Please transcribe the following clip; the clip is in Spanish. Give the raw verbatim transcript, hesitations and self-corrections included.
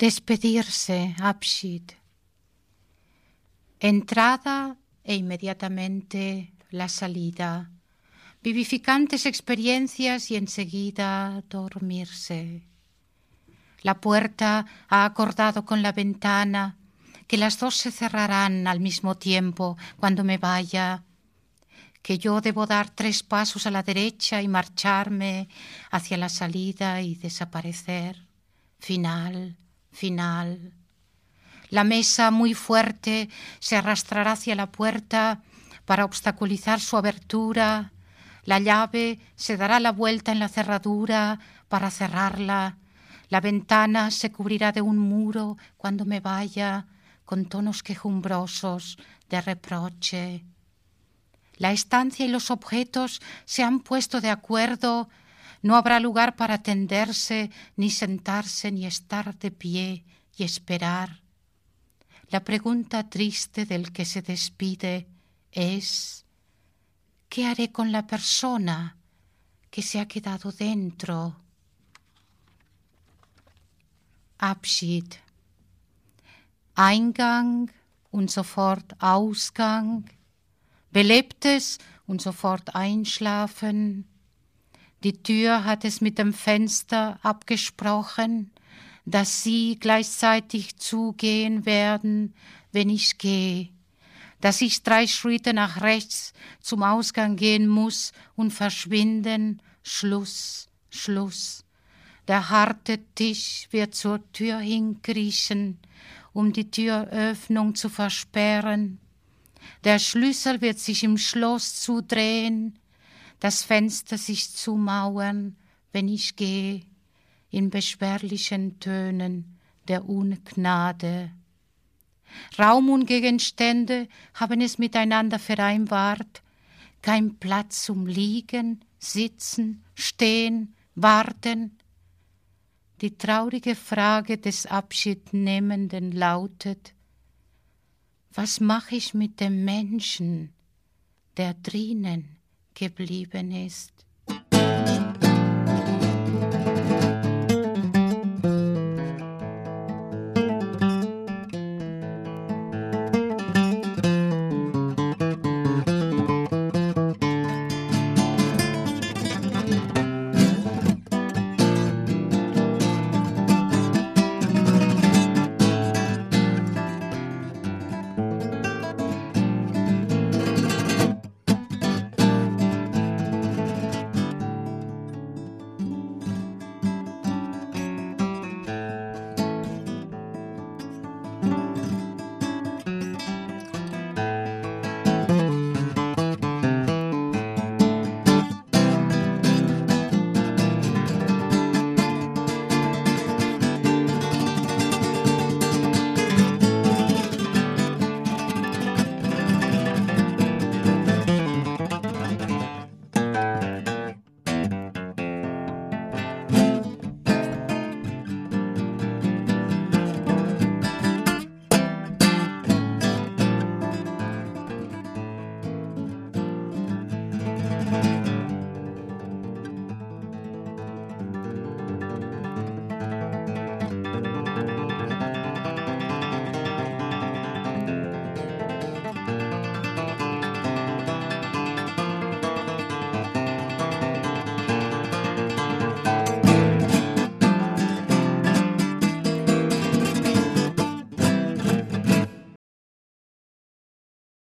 Despedirse, Abschied. Entrada e inmediatamente la salida. Vivificantes experiencias y enseguida dormirse. La puerta ha acordado con la ventana que las dos se cerrarán al mismo tiempo cuando me vaya, que yo debo dar tres pasos a la derecha y marcharme hacia la salida y desaparecer. Final, final. La mesa muy fuerte se arrastrará hacia la puerta para obstaculizar su abertura. La llave se dará la vuelta en la cerradura para cerrarla. La ventana se cubrirá de un muro cuando me vaya, con tonos quejumbrosos de reproche. La estancia y los objetos se han puesto de acuerdo. No habrá lugar para tenderse, ni sentarse, ni estar de pie y esperar. La pregunta triste del que se despide es: ¿qué haré con la persona que se ha quedado dentro? Abschied. Eingang und sofort Ausgang. Belebtes und sofort Einschlafen. Die Tür hat es mit dem Fenster abgesprochen, dass sie gleichzeitig zugehen werden, wenn ich gehe, dass ich drei Schritte nach rechts zum Ausgang gehen muss und verschwinden. Schluss, Schluss. Der harte Tisch wird zur Tür hinkriechen, um die Türöffnung zu versperren. Der Schlüssel wird sich im Schloss zudrehen, das Fenster sich zumauern, wenn ich gehe, in beschwerlichen Tönen der Ungnade. Raum und Gegenstände haben es miteinander vereinbart, kein Platz zum Liegen, Sitzen, Stehen, Warten. Die traurige Frage des Abschiednehmenden lautet: Was mache ich mit dem Menschen, der drinnen geblieben ist?